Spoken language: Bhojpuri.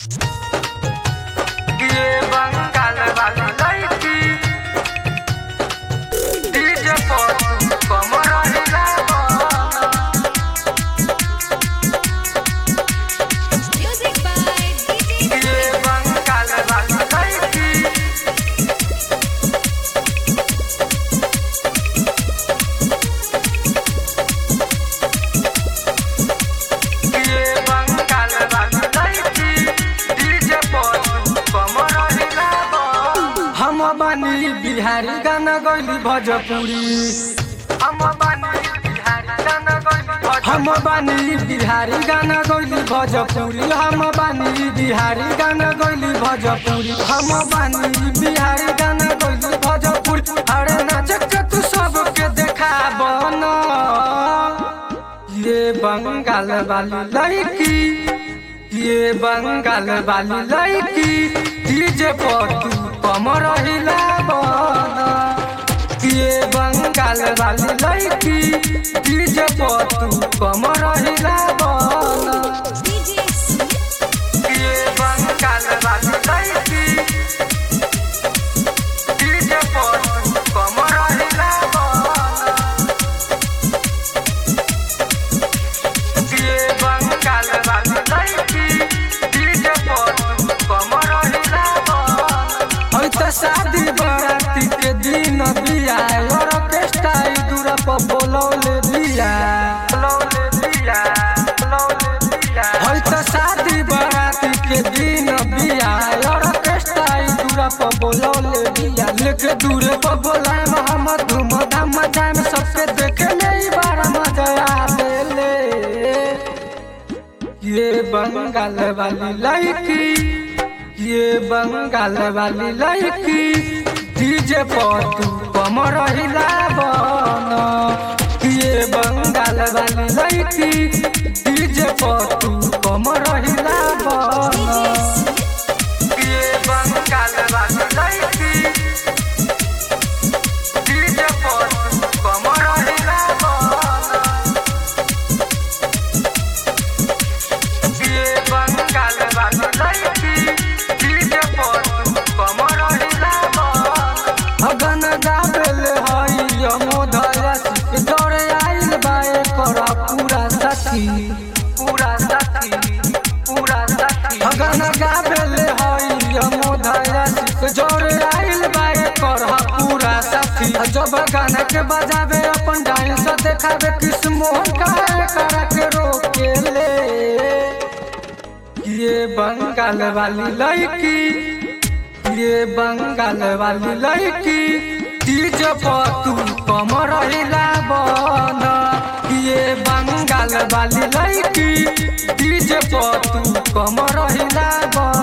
ये बंगाल वाली लड़की डीजे पर तू कमर हिलावा। Music by DJ ये बंगाल वाली लड़की ये बंगाल वाली लड़की डीजे पर तू कमर हिलावा। हम बानी बिहारी गाना गैली भोजपुरी। हम बानी बिहारी गाना गैली हम बानी बिहारी गाना गैली भोजपुरी। हम बानी बिहारी गाना गैली भोजपुरी। हम बानी बिहारी गाना गैली भोजपुरी। अरे नाचक तू सबके देखाबन। ये बंगाल वाली लड़की, ये बंगाल वाली लड़की डीजे पर तू कमर हिलावन। ये बंगाल वाली लड़की डीजे पर तू कमर हिलावन। DJ Smith. ये बंगाल वाली लड़की डीजे पर तू कमर हिलावा। ये बंगाल वाली लड़की डीजे पर तू कमर हिलावा। होई त शादी बराती के दिन बिया ऑर्केस्ट्रा दूरा पर बोलौले दिया। लौले दिया, लौले दिया। होई त शादी बराती के दिन बिया ऑर्केस्ट्रा दूरा पर बोलौले दिया। लेके दूरे पर बोलाए हम धूम धाम मचाए सबके देखे नहीं बारा मजा आवेले। ये बंगाल वाली लड़की, ये बंगाल वाली लड़की डीजे पर तू कमर हिलावन। ये बंगाल वाली लड़की डीजे पर तू कमर हिलावन। ये बंगाल वाली लड़की डीजे पर तू कमर हिलावा। ये बंगाल वाली लड़की डीजे पर तू कमर हिलावा। अगन गाबेल हई यमोधरसी दौड़े आइल बाए कर पूरा साथी। पूरा साथी, पूरा साथी। अगन गाबेल हई यमोधरसी दौड़े आइल बाए कर पूरा साथी। जब गाना के बजावे अपन डांस देखावे किस मोहन काहे करा के रोकेले। ये बंगाल वाली लड़की, ये बंगाल वाली लड़की डीजे पर तू कमर हिलावन। ये बंगाल वाली लड़की डीजे पर तू कमर हिलावन।